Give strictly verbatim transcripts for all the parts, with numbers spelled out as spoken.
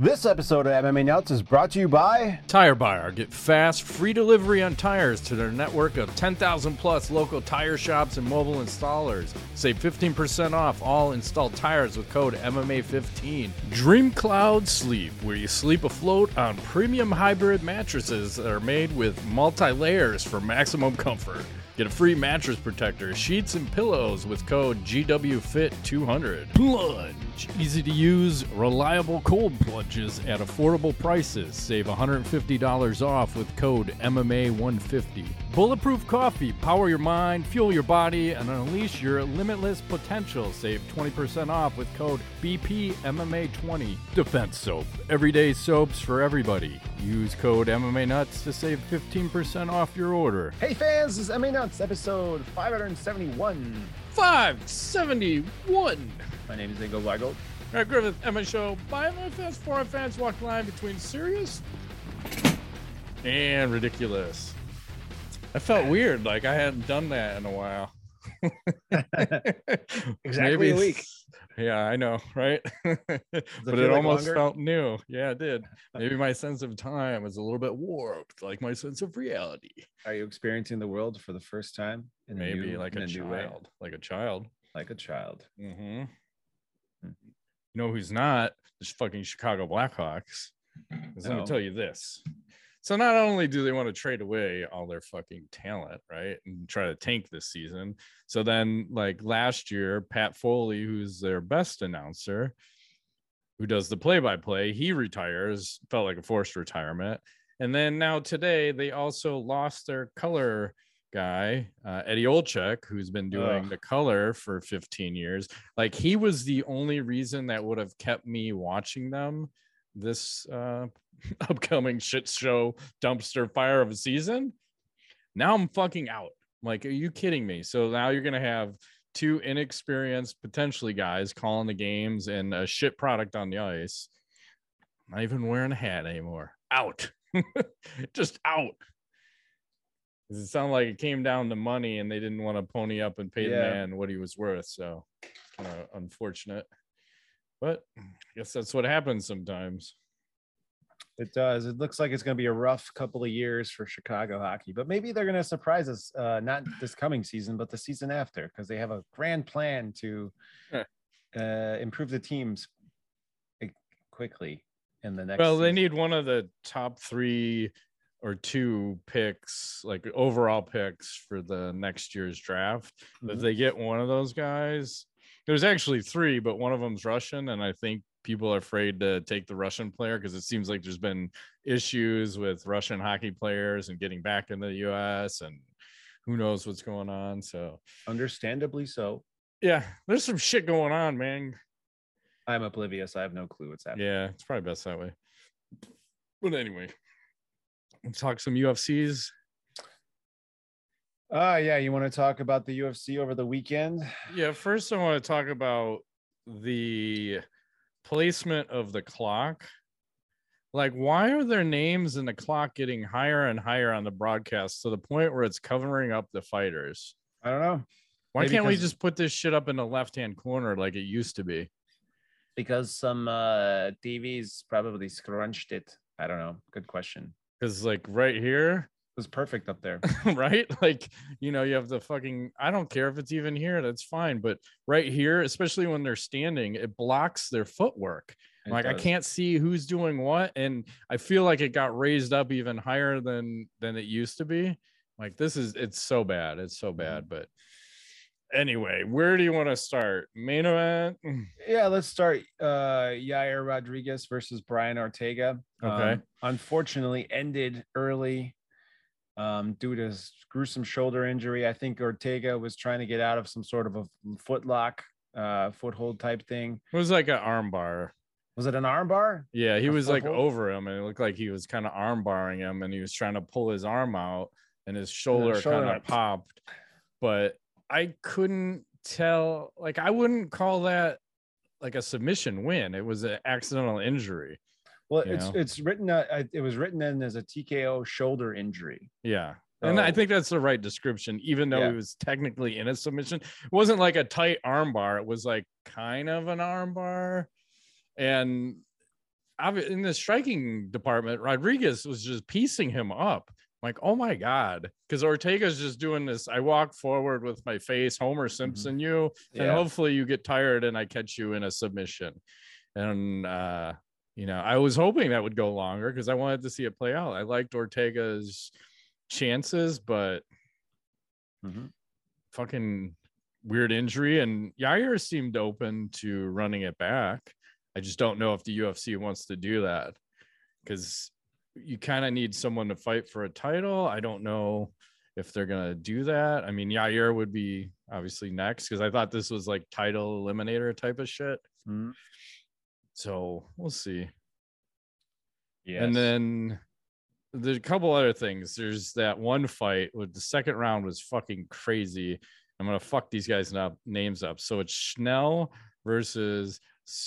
This episode of M M A Nuts is brought to you by Tire Buyer. Get fast, free delivery on tires to their network of ten thousand plus local tire shops and mobile installers. Save fifteen percent off all installed tires with code M M A fifteen. Dream Cloud Sleep, where you sleep afloat on premium hybrid mattresses that are made with multi-layers for maximum comfort. Get a free mattress protector, sheets, and pillows with code G W Fit two hundred. Plunge. Easy to use, reliable cold plunges at affordable prices. Save one hundred fifty dollars off with code M M A one fifty. Bulletproof Coffee. Power your mind, fuel your body, and unleash your limitless potential. Save twenty percent off with code B P M M A twenty. Defense Soap. Everyday soaps for everybody. Use code M M A Nuts to save fifteen percent off your order. Hey fans, this is M M A Nuts, episode five seventy-one. five seventy-one. My name is Ingo Weigel. Eric Griffith, M M A Show. By M M A fans, for M fans, walk the line between serious and ridiculous. I felt weird, like I hadn't done that in a while. Exactly Maybe, a week. Yeah, I know, right? But it, feel like almost longer? felt new. Yeah, it did. Maybe my sense of time was a little bit warped, like my sense of reality. Are you experiencing the world for the first time? In a Maybe new- like in a new way? child, like a child. Like a child. Mm-hmm. You know who's not? The fucking Chicago Blackhawks. 'Cause Let No. me tell you this. So not only do they want to trade away all their fucking talent, right, and try to tank this season. So then, like last year, Pat Foley, who's their best announcer, who does the play-by-play, he retires. Felt like a forced retirement. And then now today, they also lost their color guy, uh, Eddie Olczyk, who's been doing Ugh. the color for fifteen years. Like he was the only reason that would have kept me watching them this uh, upcoming shit show dumpster fire of a season. Now I'm fucking out. Like, are you kidding me? So now you're going to have two inexperienced, potentially guys calling the games and a shit product on the ice. Not even wearing a hat anymore. Out. Just out. It sounded like it came down to money and they didn't want to pony up and pay Yeah. the man what he was worth. So kind of unfortunate. But I guess that's what happens sometimes. It does. It looks like it's going to be a rough couple of years for Chicago hockey, but maybe they're going to surprise us, uh, not this coming season, but the season after, because they have a grand plan to uh, improve the teams quickly in the next Well, they season. need one of the top three or two picks, like overall picks for the next year's draft. Mhm. If they get one of those guys, there's actually three, but one of them's Russian, and I think people are afraid to take the Russian player because it seems like there's been issues with Russian hockey players and getting back in the U S and who knows what's going on. So Understandably so. yeah, there's some shit going on, man. I'm oblivious. I have no clue what's happening. Yeah, it's probably best that way. But anyway, let's talk some U F Cs. Uh, yeah. You want to talk about the U F C over the weekend? Yeah, first I want to talk about the placement of the clock. Like, why are their names in the clock getting higher and higher on the broadcast to the point where it's covering up the fighters? I don't know. Why Maybe can't we 'cause- just put this shit up in the left-hand corner like it used to be? Because some uh, T Vs probably scrunched it. I don't know. Good question. Because like right here, It was perfect up there. right? Like, you know, you have the fucking, I don't care if it's even here, that's fine. But right here, especially when they're standing, it blocks their footwork. It Like I does. can't see who's doing what. And I feel like it got raised up even higher than than it used to be. Like this is, it's so bad. It's so bad. But anyway, where do you want to start? Main event? Yeah, let's start. Uh, Yair Rodriguez versus Brian Ortega. Okay. Um, unfortunately, ended early um, due to s- gruesome shoulder injury. I think Ortega was trying to get out of some sort of a foot lock, uh, foothold type thing. It was like an arm bar. Was it an arm bar? Yeah, he A was like foothold? over him and it looked like he was kind of arm barring him and he was trying to pull his arm out and his shoulder, shoulder kind of went- popped. But I couldn't tell, like I wouldn't call that like a submission win. It was an accidental injury. Well, You it's know? it's written. Uh, uh, it was written in as a T K O shoulder injury. Yeah. And I So- think that's the right description, even though Yeah. it was technically in a submission. It wasn't like a tight arm bar. It was like kind of an arm bar. And in the striking department, Rodriguez was just piecing him up. Like, oh my God, because Ortega's just doing this. I walk forward with my face, Homer Simpson, mm-hmm. you, yeah. and hopefully you get tired and I catch you in a submission. And, uh, you know, I was hoping that would go longer because I wanted to see it play out. I liked Ortega's chances, but mm-hmm. fucking weird injury. And Yair seemed open to running it back. I just don't know if the U F C wants to do that because you kind of need someone to fight for a title. I don't know if they're going to do that. I mean, Yair would be obviously next because I thought this was like title eliminator type of shit. Mm-hmm. So we'll see. Yes. And then there's a couple other things. There's that one fight with the second round was fucking crazy. I'm going to fuck these guys up, names up. So it's Schnell versus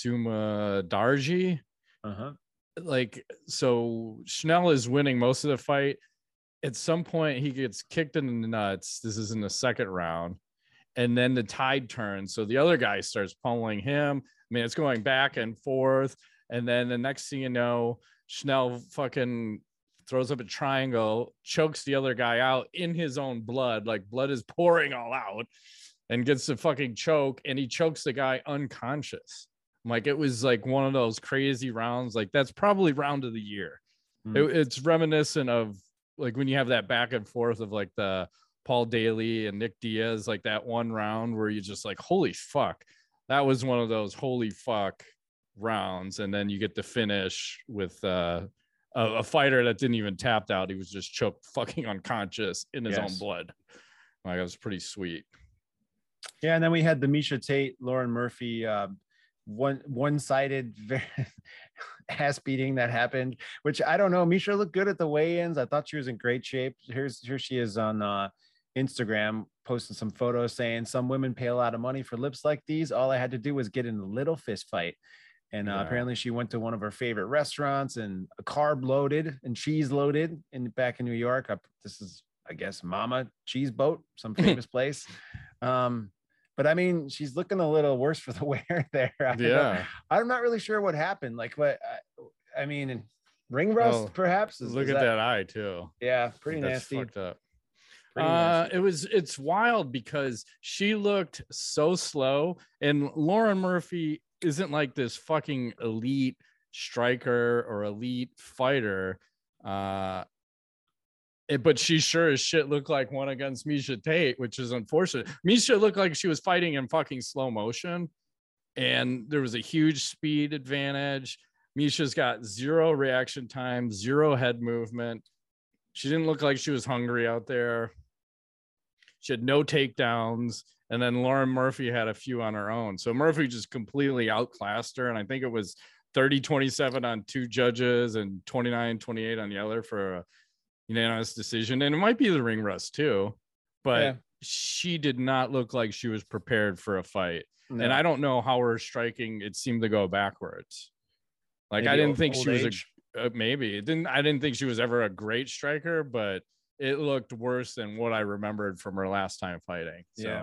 Sumadarji. Uh-huh. Like, so Schnell is winning most of the fight. At some point, he gets kicked in the nuts. This is in the second round. And then the tide turns. So the other guy starts pummeling him. I mean, it's going back and forth. And then the next thing you know, Schnell fucking throws up a triangle, chokes the other guy out in his own blood. Like, blood is pouring all out, and gets the fucking choke. And he chokes the guy unconscious. Like, it was like one of those crazy rounds. Like, that's probably round of the year. Mm. It, it's reminiscent of like when you have that back and forth of like the Paul Daly and Nick Diaz, like that one round where you just like, holy fuck, that was one of those holy fuck rounds. And then you get the finish with uh, a, a fighter that didn't even tapped out. He was just choked fucking unconscious in his yes. own blood. Like, it was pretty sweet. Yeah. And then we had the Miesha Tate, Lauren Murphy, uh, one one-sided ass beating that happened, which I don't know. Miesha looked good at the weigh-ins. I thought she was in great shape. Here's here she is on uh Instagram posting some photos saying some women pay a lot of money for lips like these. All I had to do was get in a little fist fight. And uh, yeah. apparently she went to one of her favorite restaurants and a carb loaded and cheese loaded in back in New York. I, this is, I guess, Mama Cheese Boat, some famous place. Um, But I mean, she's looking a little worse for the wear there. I yeah. I'm not really sure what happened. Like, what, I, I mean, ring rust, oh, perhaps. Is, look is at that, that eye, too. Yeah, pretty That's nasty. Fucked up. Pretty uh, nasty. It was, it's wild because she looked so slow. And Lauren Murphy isn't like this fucking elite striker or elite fighter. Uh, It, but she sure as shit looked like one against Miesha Tate, which is unfortunate. Miesha looked like she was fighting in fucking slow motion, and there was a huge speed advantage. Miesha's got zero reaction time, zero head movement. She didn't look like she was hungry out there. She had no takedowns, and then Lauren Murphy had a few on her own. So Murphy just completely outclassed her, and I think it was thirty twenty-seven on two judges and twenty-nine twenty-eight on the other for a unanimous decision. And it might be the ring rust too, but yeah. she did not look like she was prepared for a fight. No. And I don't know how her striking, it seemed to go backwards. Like, maybe I didn't old, think old she age. was a, uh, maybe it didn't, I didn't think she was ever a great striker, but it looked worse than what I remembered from her last time fighting. So. Yeah.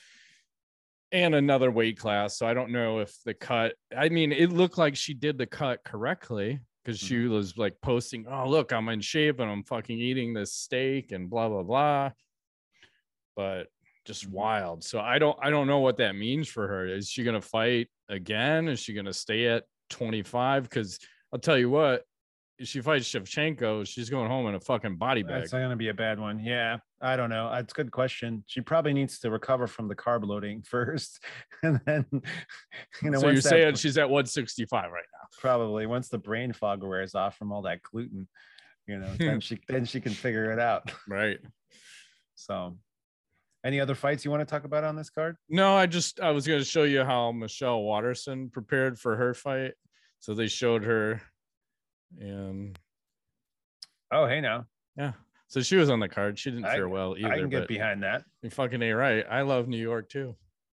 And another weight class. So I don't know if the cut, I mean, it looked like she did the cut correctly. Because she was like posting, oh, look, I'm in shape and I'm fucking eating this steak and blah, blah, blah. But just wild. So I don't I don't know what that means for her. Is she going to fight again? Is she going to stay at twenty-five? Because I'll tell you what, if she fights Shevchenko, she's going home in a fucking body bag. That's going to be a bad one. Yeah. I don't know. That's a good question. She probably needs to recover from the carb loading first. And then, you know, so you're saying she's at one sixty-five right now. Probably once the brain fog wears off from all that gluten, you know, then she, then she can figure it out. Right. So any other fights you want to talk about on this card? No, I just, I was going to show you how Michelle Waterson prepared for her fight. So they showed her and. Oh, hey now. Yeah. So she was on the card. She didn't fare well either. I can get behind that. You fucking ain't right. I love New York too.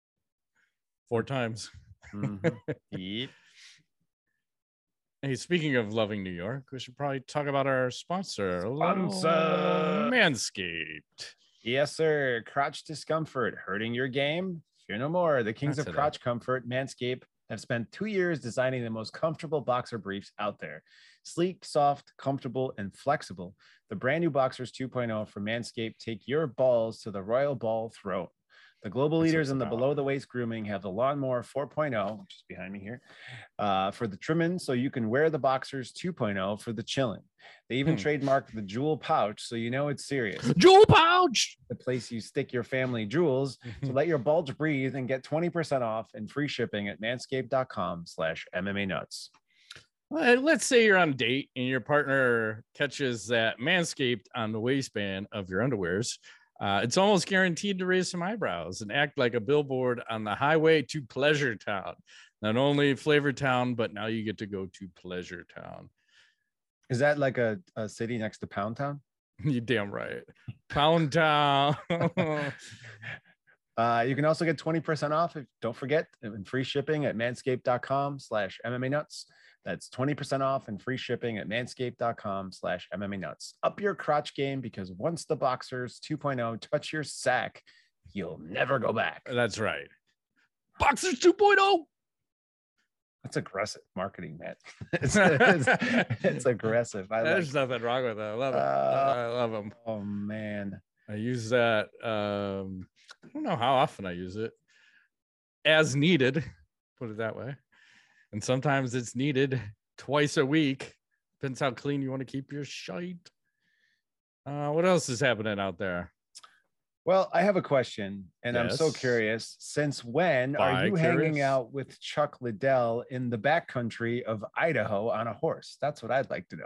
Four times. Mm-hmm. Yep. Hey, speaking of loving New York, we should probably talk about our sponsor, Sponsor. Manscaped. Yes, sir. Crotch discomfort hurting your game? Fear no more. The kings That's of crotch it. comfort, Manscaped, have spent two years designing the most comfortable boxer briefs out there. Sleek, soft, comfortable, and flexible, the brand new Boxers two point oh from Manscaped take your balls to the royal ball throne. The global That's leaders in the about. below-the-waist grooming have the Lawnmower four point oh, which is behind me here, uh, for the trimming, so you can wear the Boxers two point oh for the chilling. They even Hmm. trademarked the Jewel Pouch, so you know it's serious. Jewel pouch. The place you stick your family jewels. So let your bulge breathe and get twenty percent off and free shipping at manscaped.com slash MMA nuts. Well, let's say you're on a date and your partner catches that Manscaped on the waistband of your underwears. Uh, it's almost guaranteed to raise some eyebrows and act like a billboard on the highway to Pleasure Town. Not only Flavor Town, but now you get to go to Pleasure Town. Is that like a, a city next to Pound Town? You damn right. Pound Town. uh, you can also get twenty percent off. If, don't forget, and free shipping at manscaped.com slash MMA nuts. That's twenty percent off and free shipping at manscaped.com slash MMA nuts. Up your crotch game, because once the Boxers two point oh touch your sack, you'll never go back. That's right. Boxers two point oh. That's aggressive marketing, Matt. it's, it's, it's aggressive. I There's like, nothing wrong with that. I love it. Uh, I love them. oh, man. I use that. Um, I don't know how often I use it. As needed, put it that way. And sometimes it's needed twice a week. Depends how clean you want to keep your shite. Uh, what else is happening out there? Well, I have a question, and I'm so Yes. curious. Since when are By you hanging curious? out with Chuck Liddell in the backcountry of Idaho on a horse? That's what I'd like to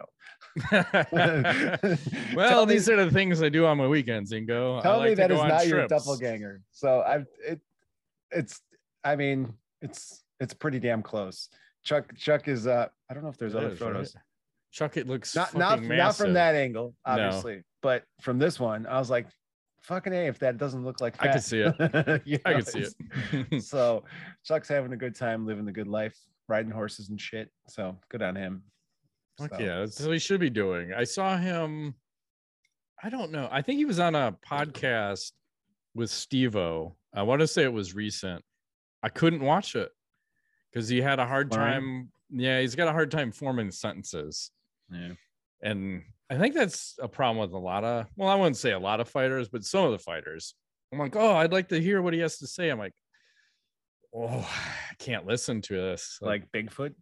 know. Well, Tell me- these are the things I do on my weekends, Ingo. I Tell like me to that go is on not your trips. doppelganger. So I've it, it's I mean it's it's pretty damn close. Chuck Chuck is uh I don't know if there's It other is, photos. right? Chuck, it looks Not fucking not massive. not from that angle, No. obviously, but from this one, I was like, fucking A, if that doesn't look like I fat. could see it. You I know, could see it's- it. So Chuck's having a good time, living the good life, riding horses and shit. So good on him. Fuck So, yeah, that's what he should be doing. I saw him. I don't know. I think he was on a podcast with Steve-O. I want to say it was recent. I couldn't watch it because he had a hard All right. time. Yeah, he's got a hard time forming sentences. yeah. And I think that's a problem with a lot of, well, I wouldn't say a lot of fighters, but some of the fighters. I'm like, oh, I'd like to hear what he has to say. I'm like, oh, I can't listen to this. Like Bigfoot.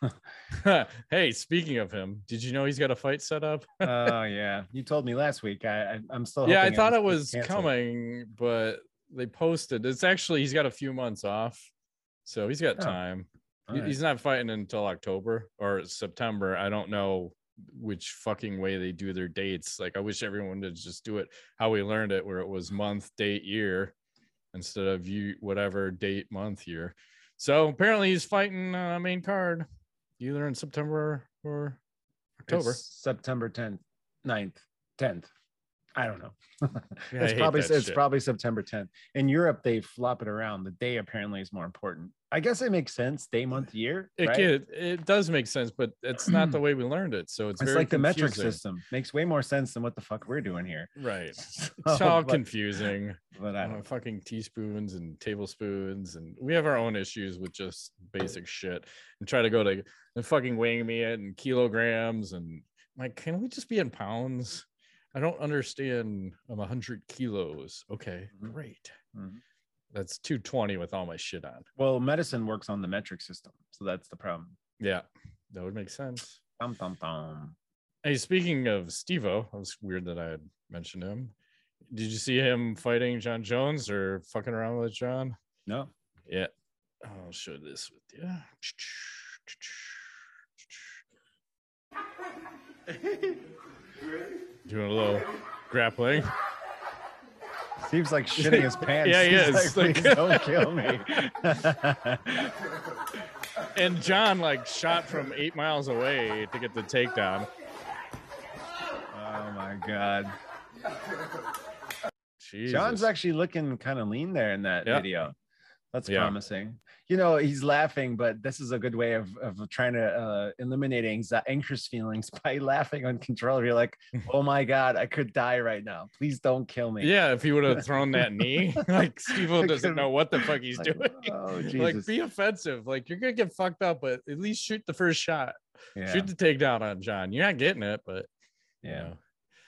Hey, speaking of him, did you know he's got a fight set up? Oh yeah, you told me last week. I, I I'm still. Yeah, I hoping thought it gets was canceled. coming, but they posted. It's actually, he's got a few months off. So he's got Oh, time. All He- right. He's not fighting until October or September. I don't know which fucking way they do their dates. Like, I wish everyone would just do it how we learned it, where it was month, date, year, instead of you whatever date, month, year. So apparently he's fighting uh, main card either in September or October. It's September tenth, ninth, tenth. I don't know. Yeah, I it's hate probably that it's shit. probably September tenth. In Europe, they flop it around. The day apparently is more important. I guess it makes sense. Day, month, year. It right? could, it does make sense, but it's not the way we learned it. So it's, It's very like the metric confusing. system. Makes way more sense than what the fuck we're doing here. Right. So, It's all but- confusing. But I Uh, don't. fucking teaspoons and tablespoons, and we have our own issues with just basic shit. And try to go to the fucking weighing me in kilograms, and I'm like, can we just be in pounds? I don't understand. I'm a hundred kilos. Okay, Mhm. great. Mhm. That's two twenty with all my shit on. Well, medicine works on the metric system, so that's the problem. Yeah, that would make sense. Bum, bum, bum. Hey, speaking of Steve-O, it was weird that I had mentioned him. Did you see him fighting John Jones or fucking around with John? No. Yeah. I'll show this with you. Doing a little grappling. Steve's like shitting his pants. Yeah, he He's is. Like, Like- Please don't kill me. And John like shot from eight miles away to get the takedown. Oh my god. Jesus. John's actually looking kind of lean there in that Yeah. video. That's Yeah. promising. You know, he's laughing, but this is a good way of, of trying to uh, eliminate anxiety, anxious feelings by laughing uncontrollably. You're like, oh my God, I could die right now. Please don't kill me. Yeah, if he would have thrown that knee, like Steve doesn't know what the fuck he's like, doing. Oh, Jesus. Like, be offensive. Like, you're going to get fucked up, but at least shoot the first shot. Yeah. Shoot the takedown on John. You're not getting it, but yeah, you know,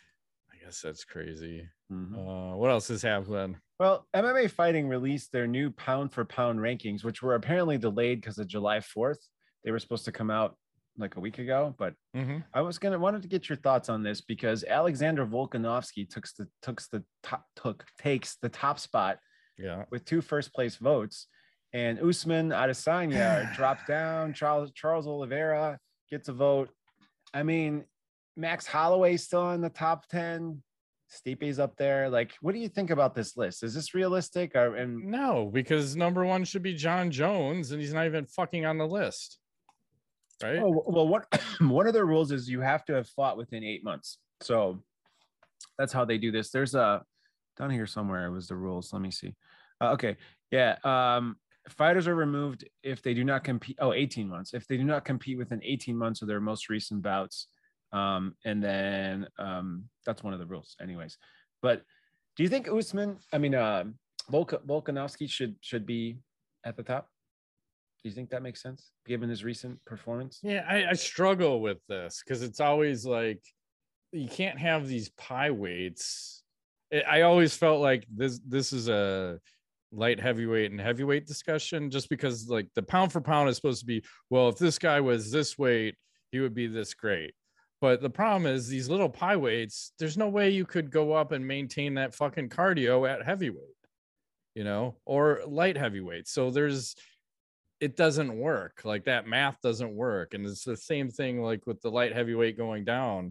I guess that's crazy. Mm-hmm. Uh, what else has happened? Well, M M A Fighting released their new pound for pound rankings, which were apparently delayed because of July fourth. They were supposed to come out like a week ago, but mm-hmm. I was gonna wanted to get your thoughts on this because Alexander Volkanovski took the took the top took takes the top spot, yeah, with two first place votes, and Usman Adesanya dropped down. Charles Charles Oliveira gets a vote. I mean, Max Holloway still in the top ten. Stipe's up there. Like, what do you think about this list? Is this realistic? Or and no, because number one should be John Jones, and he's not even fucking on the list, right? Oh well, what one of the rules is you have to have fought within eight months. So that's how they do this. There's a down here somewhere. It was the rules. Let me see. Uh, okay, yeah. Um, fighters are removed if they do not compete. Oh, eighteen months. If they do not compete within eighteen months of their most recent bouts. Um, and then um, that's one of the rules, anyways. But do you think Usman, I mean, uh, Volk- Volkanovski should should be at the top? Do you think that makes sense given his recent performance? Yeah, I, I struggle with this because it's always like you can't have these pie weights. It, I always felt like this this is a light heavyweight and heavyweight discussion just because like the pound for pound is supposed to be, well, if this guy was this weight, he would be this great. But the problem is these little pie weights, there's no way you could go up and maintain that fucking cardio at heavyweight, you know, or light heavyweight. So there's, it doesn't work. Like that math doesn't work. And it's the same thing like with the light heavyweight going down.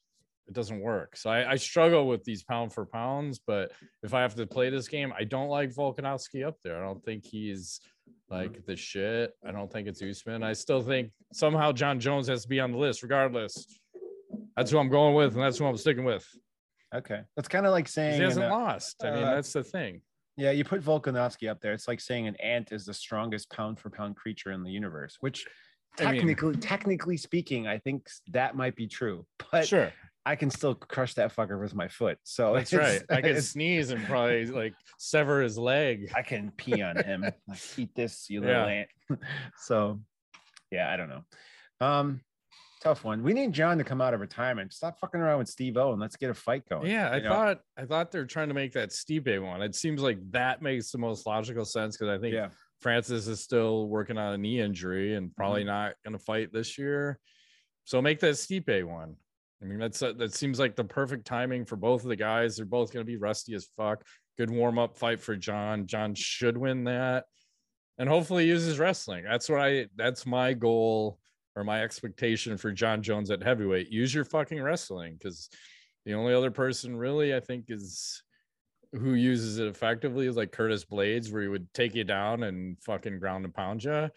It doesn't work. So I, I struggle with these pound for pounds, but if I have to play this game, I don't like Volkanovski up there. I don't think he's like the shit. I don't think it's Usman. I still think somehow John Jones has to be on the list regardless. That's who I'm going with, and that's who I'm sticking with. Okay. That's kind of like saying he hasn't uh, lost. I mean, uh, that's the thing. Yeah, you put Volkanovski up there. It's like saying an ant is the strongest pound for pound creature in the universe, which technically, I mean, technically speaking, I think that might be true. But sure, I can still crush that fucker with my foot. So that's right. I can sneeze and probably like sever his leg. I can pee on him. Like, eat this, you little yeah. ant. So, yeah, I don't know. Um, tough one. We need John to come out of retirement. Stop fucking around with Steve-O and let's get a fight going. Yeah, I you know? thought I thought they're trying to make that Stipe one. It seems like that makes the most logical sense because I think yeah. Francis is still working on a knee injury and probably mm-hmm. not going to fight this year. So make that Stipe one. I mean, that's uh, that seems like the perfect timing for both of the guys. They're both going to be rusty as fuck. Good warm-up fight for John. John should win that. And hopefully use his wrestling. That's what I that's my goal or my expectation for John Jones at heavyweight. Use your fucking wrestling, because the only other person really I think is who uses it effectively is like Curtis Blades, where he would take you down and fucking ground and pound you.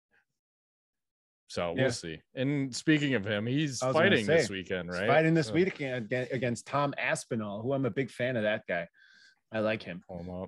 So yeah. we'll see. And speaking of him, he's fighting say, this weekend, right? Fighting this so. weekend against Tom Aspinall, who I'm a big fan of that guy. I like him. Pull him up.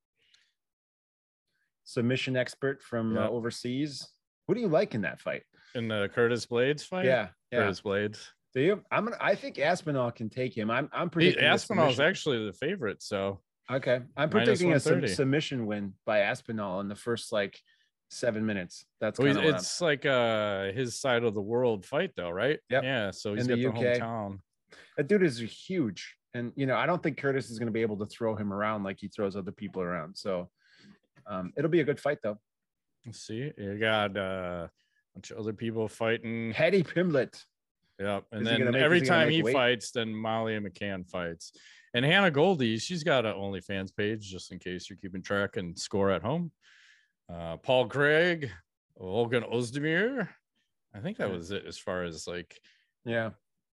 Submission expert from yep. uh, overseas. What do you like in that fight? In the Curtis Blades fight? Yeah, yeah. Curtis Blades. Do you? I'm gonna. I think Aspinall can take him. I'm. I'm predicting. He, Aspinall is actually the favorite. So okay, I'm predicting a sub- submission win by Aspinall in the first like seven minutes. That's well, kind of it's like uh his side of the world fight, though, right? Yep. Yeah. So he's in got the, the U K. hometown. That dude is huge, and you know I don't think Curtis is going to be able to throw him around like he throws other people around. So um, it'll be a good fight, though. Let's see. You got uh, a bunch of other people fighting. Paddy Pimblett. Yep. And then make, every he time he weight? fights, then Molly McCann fights. And Hannah Goldie, she's got an OnlyFans page, just in case you're keeping track and score at home. Uh, Paul Craig, Olgan Ozdemir. I think that was it as far as like yeah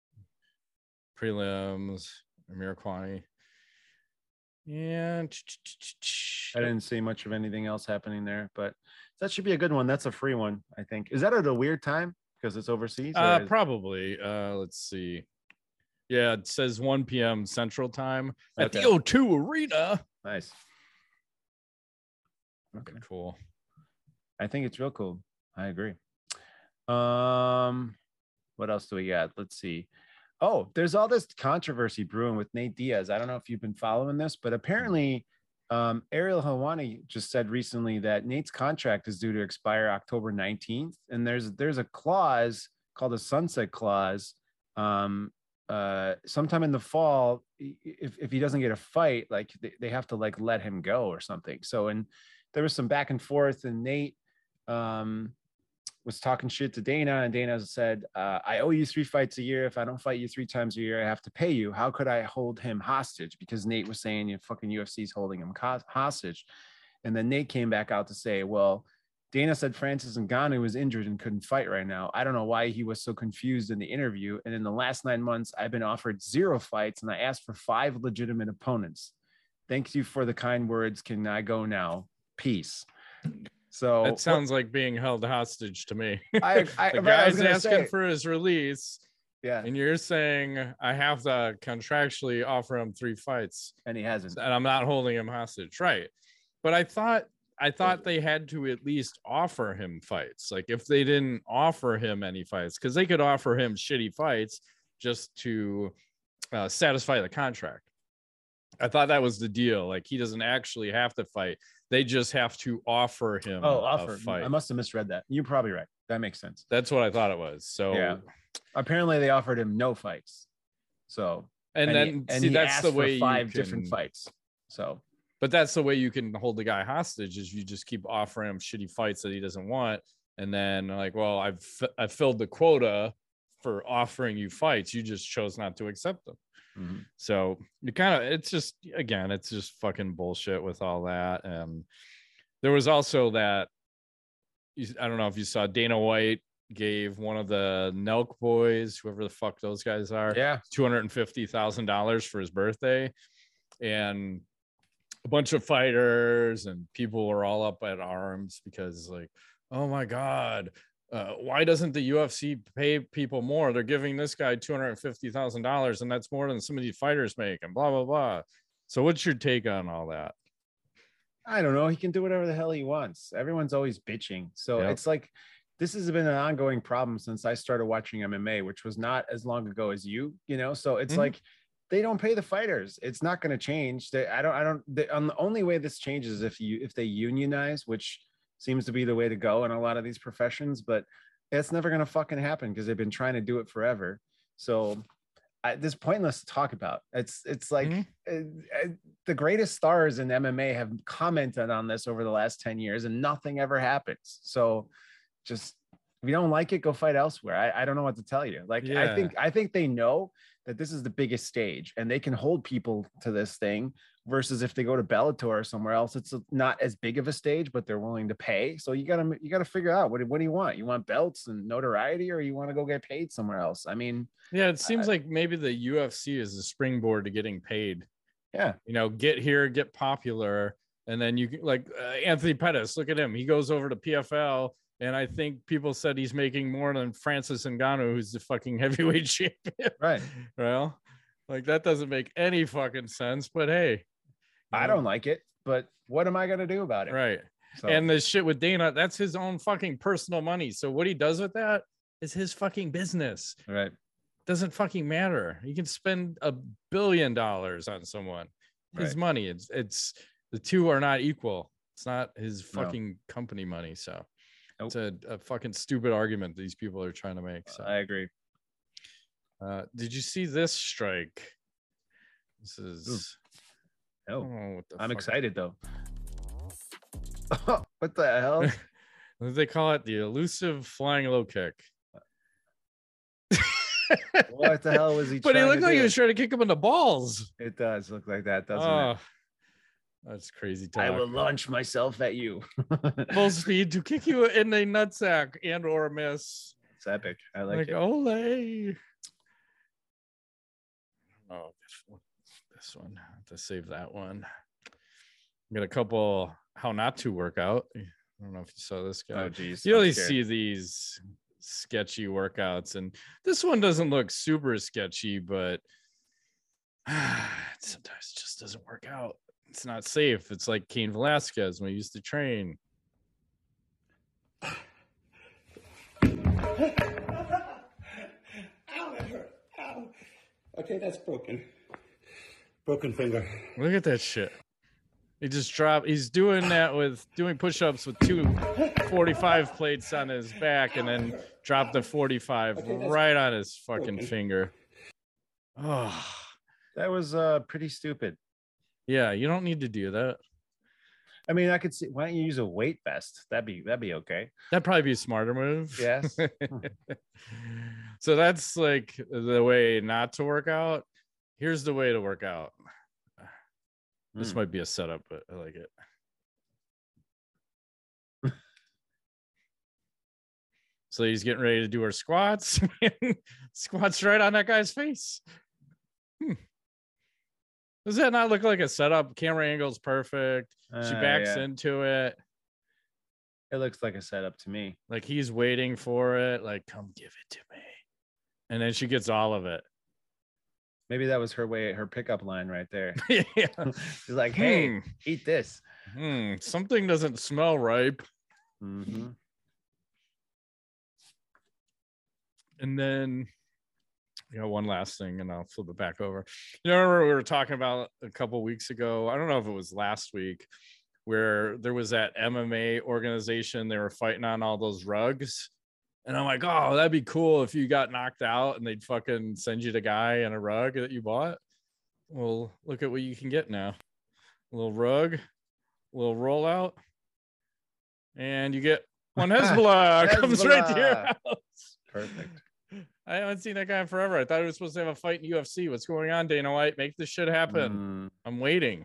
prelims. Amir Kwani. Yeah. I didn't see much of anything else happening there, but that should be a good one. That's a free one, I think. Is that at a weird time because it's overseas? Uh, is... Probably. Uh, let's see. Yeah, it says one p.m. Central Time at okay. the O two Arena. Nice. Okay, cool. I think it's real cool. I agree. Um, what else do we got? Let's see. Oh, there's all this controversy brewing with Nate Diaz. I don't know if you've been following this, but apparently um, Ariel Helwani just said recently that Nate's contract is due to expire October nineteenth. And there's there's a clause called a sunset clause. Um, uh, sometime in the fall, if, if he doesn't get a fight, like they, they have to like let him go or something. So, and there was some back and forth, and Nate um, was talking shit to Dana, and Dana said, uh, I owe you three fights a year. If I don't fight you three times a year, I have to pay you. How could I hold him hostage? Because Nate was saying, you fucking U F C's holding him co- hostage. And then Nate came back out to say, well, Dana said Francis Ngannou was injured and couldn't fight right now. I don't know why he was so confused in the interview. And in the last nine months, I've been offered zero fights, and I asked for five legitimate opponents. Thank you for the kind words. Can I go now? Peace. So it sounds like being held hostage to me. I, I, the right, I guy's asking say, for his release. Yeah. And you're saying I have to contractually offer him three fights. And he hasn't. And I'm not holding him hostage. Right. But I thought I thought they had to at least offer him fights. Like if they didn't offer him any fights, because they could offer him shitty fights just to uh, satisfy the contract. I thought that was the deal. Like he doesn't actually have to fight. They just have to offer him oh, offer. a fight. I must have misread that. You're probably right. That makes sense. That's what I thought it was. So yeah. Apparently they offered him no fights. So and, and then he, and see that's the way five you can, different fights. So but that's the way you can hold the guy hostage is you just keep offering him shitty fights that he doesn't want. And then like, well, I've I've filled the quota for offering you fights. You just chose not to accept them. Mm-hmm. So you kind of, it's just, again, it's just fucking bullshit with all that. And there was also that, I don't know if you saw Dana White gave one of the Nelk boys, whoever the fuck those guys are, yeah, two hundred fifty thousand dollars for his birthday. And a bunch of fighters and people were all up at arms because like, oh my God, uh, why doesn't the U F C pay people more? They're giving this guy two hundred fifty thousand dollars and that's more than some of these fighters make and blah, blah, blah. So what's your take on all that? I don't know. He can do whatever the hell he wants. Everyone's always bitching. So yep. It's like, this has been an ongoing problem since I started watching M M A, which was not as long ago as you, you know? So it's mm-hmm. like, they don't pay the fighters. It's not going to change. They, I don't, I don't, they, um, the only way this changes is if you, if they unionize, which seems to be the way to go in a lot of these professions, but it's never going to fucking happen because they've been trying to do it forever. So I, this pointless to talk about. It's, it's like mm-hmm. uh, uh, the greatest stars in M M A have commented on this over the last ten years and nothing ever happens. So just, if you don't like it, go fight elsewhere. I, I don't know what to tell you. Like, yeah. I think, I think they know that this is the biggest stage and they can hold people to this thing versus if they go to Bellator or somewhere else, it's not as big of a stage, but they're willing to pay. So you gotta, you gotta figure out what, what do you want? You want belts and notoriety, or you want to go get paid somewhere else? I mean, yeah, it seems uh, like maybe the U F C is a springboard to getting paid. Yeah. You know, get here, get popular. And then you like uh, Anthony Pettis, look at him. He goes over to P F L. And I think people said he's making more than Francis Ngannou, who's the fucking heavyweight champion. Right. Well, like that doesn't make any fucking sense, but hey. I know. Don't like it, but what am I going to do about it? Right. So. And the shit with Dana, that's his own fucking personal money. So what he does with that is his fucking business. Right. Doesn't fucking matter. He can spend a billion dollars on someone. His right. money. It's, it's, the two are not equal. It's not his fucking no. company money. So. Nope. It's a, a fucking stupid argument these people are trying to make. So I agree. Uh, did you see this strike? This is. No, oh, I'm excited though. What the hell? What do they call it? The elusive flying low kick. What the hell was he? But he looked like do? he was trying to kick him in the balls. It does look like that, doesn't oh. it? That's crazy talk. I will launch myself at you. Full speed to kick you in the nutsack and or miss. It's epic. I like, like it. Ole. Oh, this one. This one. I have to save that one. I got a couple how not to work out. I don't know if you saw this guy. Oh, geez. You always see these sketchy workouts, and this one doesn't look super sketchy, but sometimes it just doesn't work out. it's not safe. It's like Cain Velasquez when he used to train. Ow, that hurt. Ow. Okay, that's broken. Broken finger. Look at that shit. He just dropped. He's doing that with doing push-ups with two forty-five plates on his back, and then dropped the forty-five okay, right on his fucking broken. finger. Oh, that was uh pretty stupid. Yeah, you don't need to do that. I mean, I could see. Why don't you use a weight vest? That'd be that'd be okay. That'd probably be a smarter move. Yes. So that's like the way not to work out. Here's the way to work out. This mm. might be a setup, but I like it. So he's getting ready to do her squats. Squats right on that guy's face. Hmm. Does that not look like a setup? Camera angle's perfect. Uh, she backs yeah. into it. It looks like a setup to me. Like he's waiting for it. Like, come give it to me. And then she gets all of it. Maybe that was her way, her pickup line right there. Yeah. She's like, hey, hmm. eat this. Hmm. Something doesn't smell ripe. Mm-hmm. And then, you know, one last thing, and I'll flip it back over. You know, remember we were talking about a couple weeks ago. I don't know if it was last week, where there was that M M A organization. They were fighting on all those rugs. And I'm like, oh, that'd be cool if you got knocked out and they'd fucking send you the guy and a rug that you bought. Well, look at what you can get now. A little rug, a little rollout, and you get one Hezbollah. Comes right to your house. Perfect. I haven't seen that guy in forever. I thought he was supposed to have a fight in U F C. What's going on, Dana White? Make this shit happen. Mm. I'm waiting.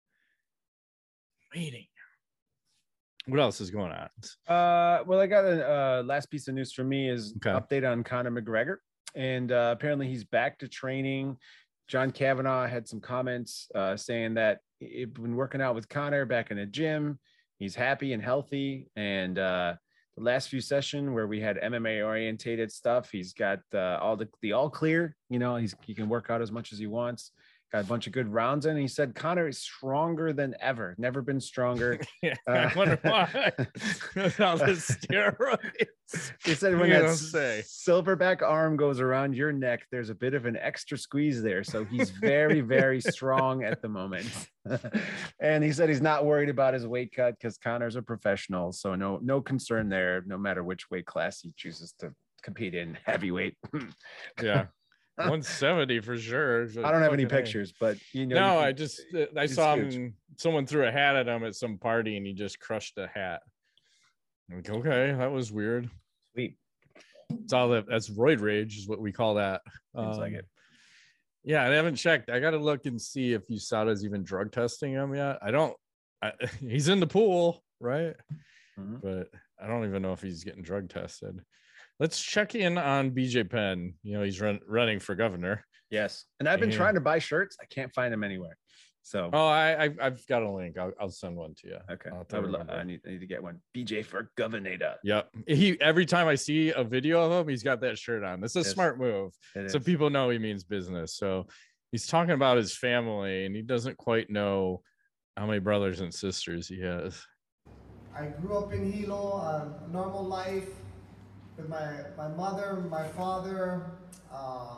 Waiting. What else is going on? Uh, well, I got a uh, last piece of news for me is okay. Update on Conor McGregor. And uh, apparently he's back to training. John Kavanagh had some comments uh, saying that he'd been working out with Conor back in the gym. He's happy and healthy. And uh, the last few sessions where we had M M A orientated stuff, he's got uh, all the, the all clear, you know, he's, he can work out as much as he wants. Got a bunch of good rounds in. He said Conor is stronger than ever. Never been stronger. Yeah, uh, I wonder why. All the steroids. He said when you that say. silverback arm goes around your neck, there's a bit of an extra squeeze there. So he's very, very strong at the moment. And he said he's not worried about his weight cut because Conor's a professional. So no, no concern there, no matter which weight class he chooses to compete in. Heavyweight. Yeah. one seventy for sure. I don't have any pictures, but you know. No, you can, I just I saw him. Someone threw a hat at him at some party, and he just crushed the hat. I'm like, okay, that was weird. Sweet. It's all that. That's roid rage, is what we call that. Seems um, like it. Yeah, I haven't checked. I got to look and see if U S A D A's even drug testing him yet. I don't. I, he's in the pool, right? Mm-hmm. But I don't even know if he's getting drug tested. Let's check in on B J Penn. You know, he's run, running for governor. Yes. And I've been yeah. trying to buy shirts. I can't find them anywhere. So, oh, I, I've, I've got a link. I'll, I'll send one to you. Okay. I, would love, I, need, I need to get one. B J for governor. Yep. He, every time I see a video of him, he's got that shirt on. This is a smart move. It so is. People know he means business. So he's talking about his family, and he doesn't quite know how many brothers and sisters he has. I grew up in Hilo, a normal life. With my, my mother, my father, uh,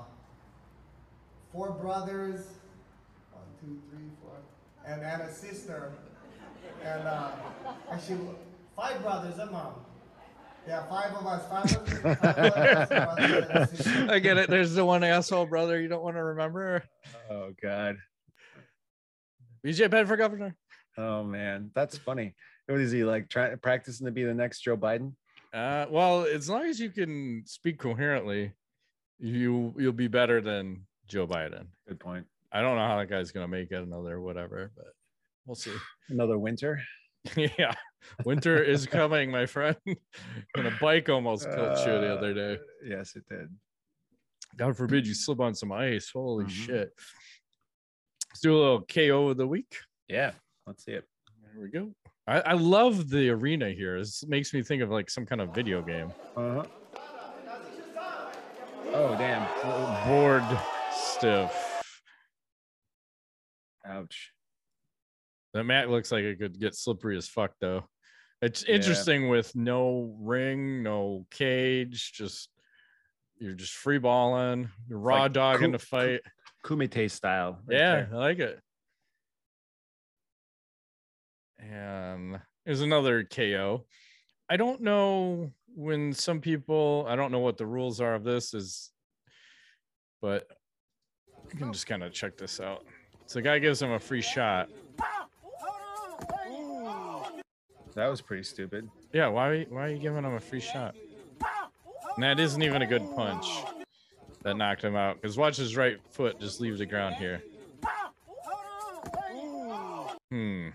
four brothers, one, two, three, four, and, and a sister. And uh, actually, five brothers and mom. Yeah, five of us. Five of us. Five of us brothers and a sister. I get it. There's the one asshole brother you don't want to remember. Oh, God. B J Penn for governor. Oh, man. That's funny. What is he, like, trying practicing to be the next Joe Biden? Uh, well, as long as you can speak coherently, you you'll be better than Joe Biden. Good point. I don't know how that guy's gonna make it another whatever, but we'll see. Another winter. Yeah, winter is coming, my friend. And a bike almost killed uh, you the other day. Yes, it did. God forbid you slip on some ice. Holy mm-hmm. shit! Let's do a little K O of the week. Yeah, let's see it. There we go. I, I love the arena here. This makes me think of like some kind of video game. Uh-huh. Oh, damn. Board stiff. Ouch. The mat looks like it could get slippery as fuck, though. It's Yeah. interesting with no ring, no cage, just you're just free balling, you're raw like dog in Ku- the fight. Kumite style. right Yeah, there. I like it. And there's another K O. I don't know when some people, I don't know what the rules are of this is, but you can just kind of check this out. So the guy gives him a free shot. That was pretty stupid. Yeah, why why are you giving him a free shot? And that isn't even a good punch that knocked him out. Because watch his right foot just leave the ground here. Hmm.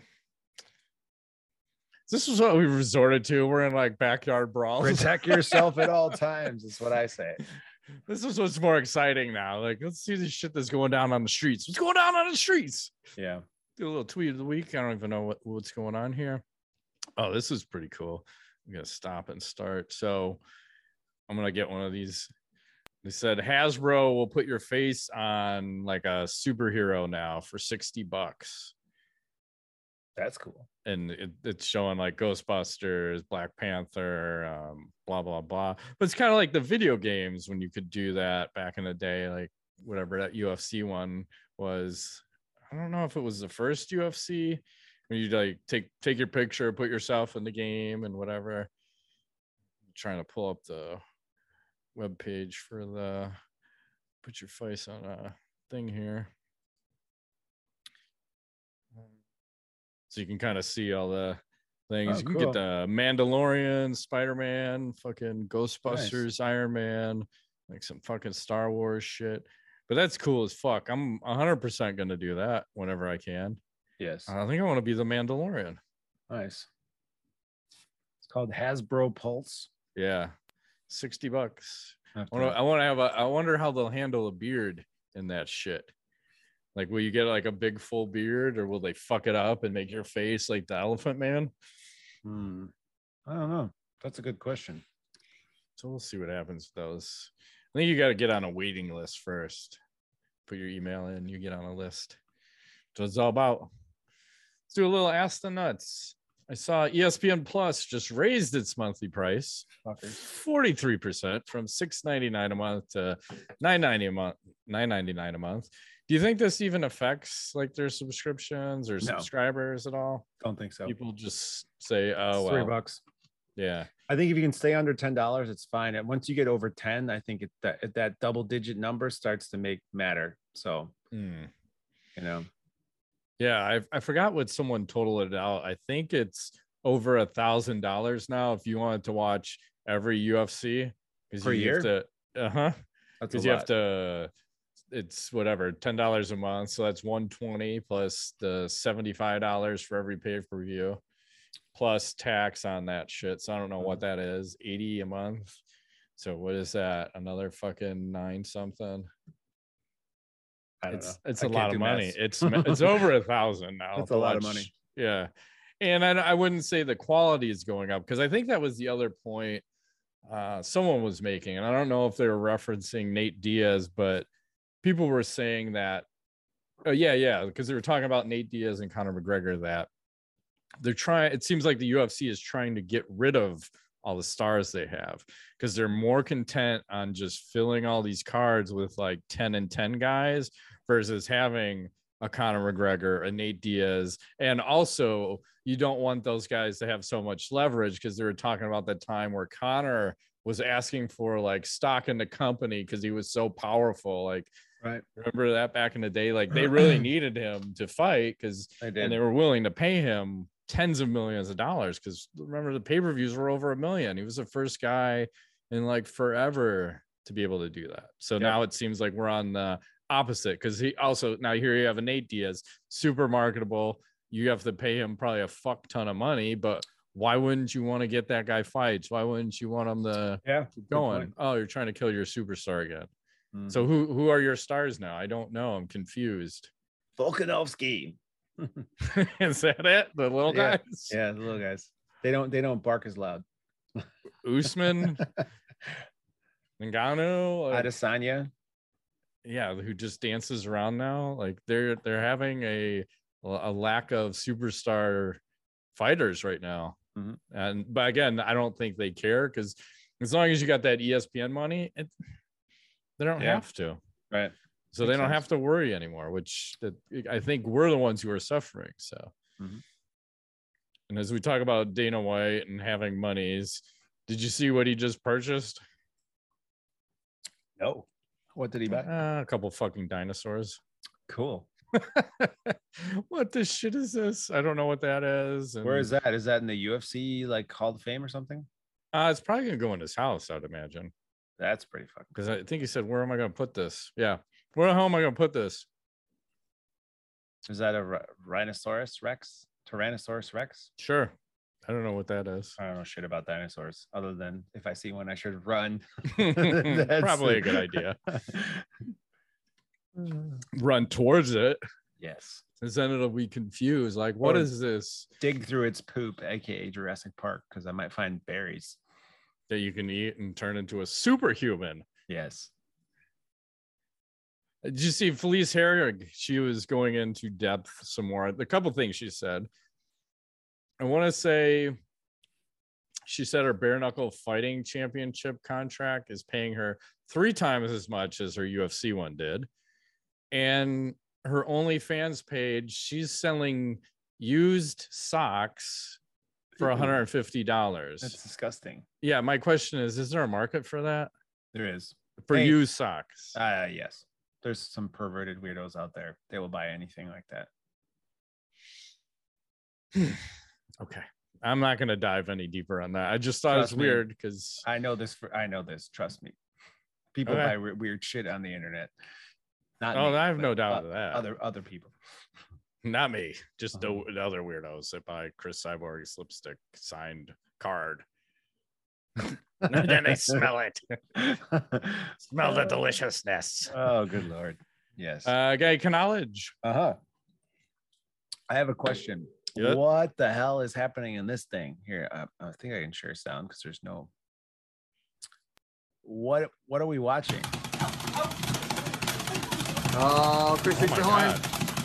This is what we resorted to. We're in like backyard brawls. Protect yourself at all times. Is what I say. This is what's more exciting now. Like, let's see the shit that's going down on the streets. What's going down on the streets? Yeah. Do a little tweet of the week. I don't even know what, what's going on here. Oh, this is pretty cool. I'm gonna stop and start. So I'm gonna get one of these. They said Hasbro will put your face on like a superhero now for sixty bucks. That's cool. And it, it's showing like Ghostbusters, Black Panther, um, blah blah blah. But it's kind of like the video games when you could do that back in the day, like whatever that U F C one was. I don't know if it was the first U F C when you like take take your picture, put yourself in the game, and whatever. I'm trying to pull up the web page for the put your face on a thing here. So you can kind of see all the things. Oh, you can cool. get the Mandalorian, Spider-Man, fucking Ghostbusters, Nice. Iron Man, like some fucking Star Wars shit. But that's cool as fuck. I'm one hundred percent going to do that whenever I can. Yes. I think I want to be the Mandalorian. Nice. It's called Hasbro Pulse. Yeah. sixty bucks. Have I wanna- to- I want to have a, I wonder how they'll handle a beard in that shit. Like, will you get like a big full beard or will they fuck it up and make your face like the Elephant Man? Hmm. I don't know. That's a good question. So we'll see what happens with those. I think you got to get on a waiting list first. Put your email in, you get on a list. So it's all about. Let's do a little Ask the Nuts. I saw E S P N Plus just raised its monthly price Fuckers. forty-three percent from six ninety-nine a month to nine ninety a month, nine ninety-nine a month. Do you think this even affects like their subscriptions or No. subscribers at all? Don't think so. People just say, "Oh, It's three well, bucks. yeah." I think if you can stay under ten dollars, it's fine. And once you get over ten, I think it, that that double digit number starts to make matter. So Hmm. you know, Yeah, I I forgot what someone totaled it out. I think it's over a thousand dollars now if you wanted to watch every U F C because Per you year? have to, uh huh, that's a because you have lot. to. It's whatever ten dollars a month, so that's one twenty plus the seventy five dollars for every pay per view, plus tax on that shit. So I don't know what that is, eighty a month. So what is that? Another fucking nine something. I don't It's know. it's I a can't lot do of money. maths. It's it's over a thousand now. That's to a lot of watch. money. Yeah, and I I wouldn't say the quality is going up because I think that was the other point uh, someone was making, and I don't know if they were referencing Nate Diaz, but people were saying that. Oh yeah, yeah, because they were talking about Nate Diaz and Conor McGregor that they're trying. It seems like the U F C is trying to get rid of all the stars they have because they're more content on just filling all these cards with like ten and ten guys versus having a Conor McGregor, a Nate Diaz. And also you don't want those guys to have so much leverage because they were talking about that time where Conor was asking for like stock in the company because he was so powerful. Like, Right. remember that back in the day, like they really needed him to fight because I and did. they were willing to pay him tens of millions of dollars because remember the pay-per-views were over a million. He was the first guy in like forever to be able to do that. So Yep. now it seems like we're on the opposite because he also now here you have a Nate Diaz, super marketable. You have to pay him probably a fuck ton of money, but why wouldn't you want to get that guy fights? Why wouldn't you want him to Yeah. keep good going? point. Oh, you're trying to kill your superstar again. Mhm. So who who are your stars now? I don't know. I'm confused. Volkanovski. Is that it? The little Yeah. guys? Yeah, the little guys. They don't they don't bark as loud. Usman, Ngannou, like, Adesanya. yeah, who just dances around now. Like they're they're having a a lack of superstar fighters right now. Mm-hmm. And but again, I don't think they care because as long as you got that E S P N money, it, they don't Yeah. have to. Right. So Makes they don't sense. have to worry anymore, which that I think we're the ones who are suffering. So, Mhm. and as we talk about Dana White and having monies, did you see what he just purchased? No. What did he buy? Uh, a couple fucking dinosaurs. Cool. What the shit is this? I don't know what that is. And, Where is that? Is that in the U F C like Hall of Fame or something? Uh, it's probably gonna go in his house, I'd imagine. That's pretty fucking. Because I think he said, "Where am I gonna put this?" Yeah, where the hell am I gonna put this? Is that a Rh- Rhinoceros Rex? Tyrannosaurus Rex? Sure. I don't know what that is. I don't know shit about dinosaurs other than if I see one, I should run. Probably a good idea. Run towards it. Yes. Because then it'll be confused. Like, what Or is this dig through its poop, aka Jurassic Park, because I might find berries. that you can eat and turn into a superhuman? Yes. Did you see Felice Herrig? She was going into depth some more. The couple things she said. I want to say she said her bare knuckle fighting championship contract is paying her three times as much as her U F C one did. And her OnlyFans page, she's selling used socks for one hundred fifty dollars. That's disgusting. Yeah, my question is, is there a market for that? There is. For Hey. used socks? Uh yes. There's some perverted weirdos out there. They will buy anything like that. Okay. I'm not going to dive any deeper on that. I just thought Trust it's me. weird because I know this for I know this. Trust me. People Okay. buy we- weird shit on the internet. Not Oh, me, I have no but doubt o- of that. Other other people. not me, just Uh-huh. the, the other weirdos that buy Chris Cyborg's lipstick signed card. And then they smell it. Smell the deliciousness. Oh, good lord. Yes. Uh, Guy Knowledge. Uh-huh. I have a question. Yeah. What the hell is happening in this thing here? I, I think I can share sound because there's no. What What are we watching? Oh, Chris, Oh my God.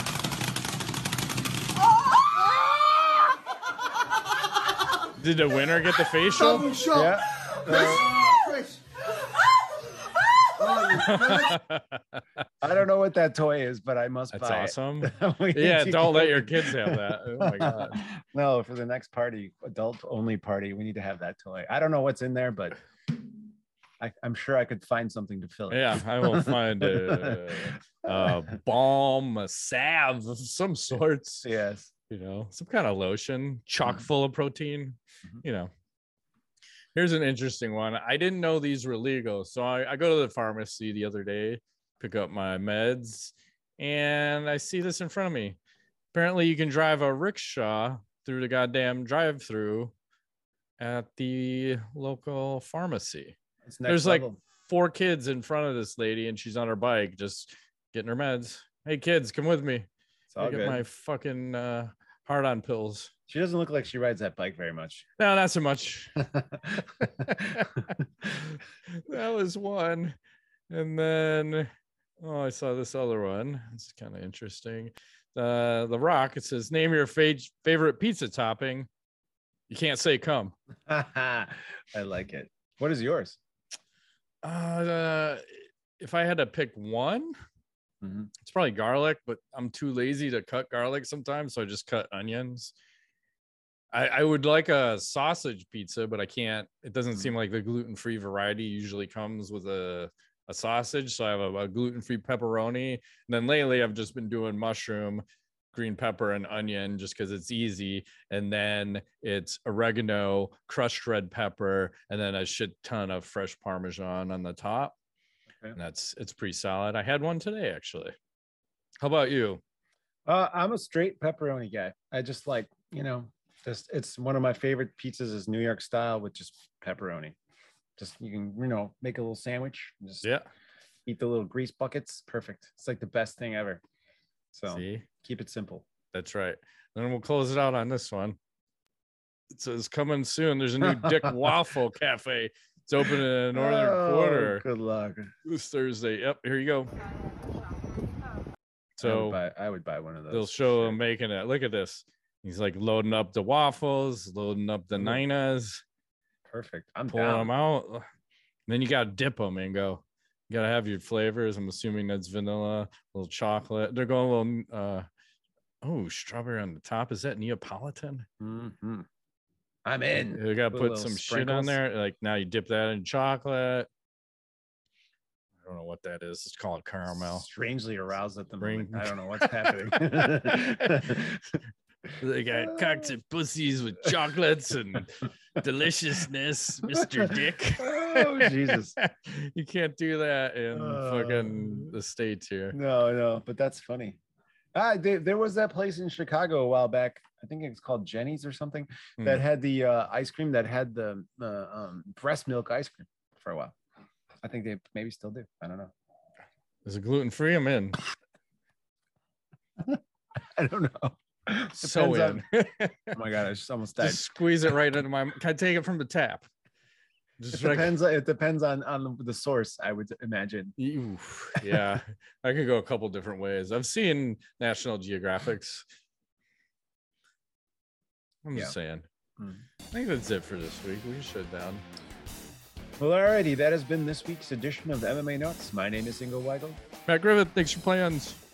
Did the winner get the facial? Double shot. Yeah. Chris. Oh, you good? I don't know what that toy is, but I must That's buy awesome. it. We Yeah, need to don't let get- your kids have that. Oh my God. No, for the next party, adult only party, we need to have that toy. I don't know what's in there, but I, I'm sure I could find something to fill it. Yeah, I will find a, a balm, a salve of some sorts. Yes. You know, some kind of lotion, chock Mhm. full of protein. Mhm. You know, here's an interesting one. I didn't know these were legal, so I, I go to the pharmacy the other day, pick up my meds, and I see this in front of me. Apparently, you can drive a rickshaw through the goddamn drive-through at the local pharmacy. It's next There's like level. four kids in front of this lady, and she's on her bike, just getting her meds. Hey, kids, come with me. It's all I get good. my fucking uh, hard-on pills. She doesn't look like she rides that bike very much. No, not so much. That was one. And then, oh, I saw this other one. This is kind of interesting. Uh, the Rock, it says, name your fa- favorite pizza topping. You can't say come. I like it. What is yours? Uh, if I had to pick one, Mhm. it's probably garlic, but I'm too lazy to cut garlic sometimes, so I just cut onions. I, I would like a sausage pizza, but I can't. It doesn't Mm. seem like the gluten-free variety usually comes with a, a sausage. So I have a, a gluten-free pepperoni. And then lately I've just been doing mushroom, green pepper, and onion just because it's easy. And then it's oregano, crushed red pepper, and then a shit ton of fresh Parmesan on the top. Okay. And that's it's pretty solid. I had one today, actually. How about you? Uh, I'm a straight pepperoni guy. I just like, you know, just it's one of my favorite pizzas is New York style with just pepperoni. Just you can, you know, make a little sandwich, and just Yeah. eat the little grease buckets. Perfect. It's like the best thing ever. So See? keep it simple. That's right. Then we'll close it out on this one. It says coming soon. There's a new Dick Waffle Cafe. It's open in the northern Oh, quarter Good luck. this Thursday. Yep, here you go. So I would buy, I would buy one of those. they'll for show sure. him making it. Look at this. He's like loading up the waffles, loading up the Ooh. ninas, Perfect. I'm pulling down. them out. Then you got to dip them and go. You got to have your flavors. I'm assuming that's vanilla, a little chocolate. They're going a little, uh, oh, strawberry on the top. Is that Neapolitan? Mhm. I'm in. You got to Put a put little some shit on sprinkles. there. Like now you dip that in chocolate. I don't know what that is. It's called caramel. Strangely aroused at the Bring- moment. I don't know what's happening. They got cocks and pussies with chocolates and deliciousness, Mister Dick. Oh, Jesus. You can't do that in fucking Uh, the States here. No, no, but that's funny. Ah, there, there was that place in Chicago a while back. I think it's called Jenny's or something that Hmm. had the uh, ice cream that had the uh, um, breast milk ice cream for a while. I think they maybe still do. I don't know. Is it gluten free? I'm in. I don't know. So Depends in. on- Oh my god, I just almost died. Just squeeze it right into my. Can I take it from the tap? It Just like, depends. It depends on on the source. I would imagine. Oof, yeah, I could go a couple different ways. I've seen National Geographics. I'm just saying. Mm. I think that's it for this week. We can shut down. Well, alrighty. That has been this week's edition of the M M A Notes. My name is Ingo Weigel. Matt Griffith, thanks for playing.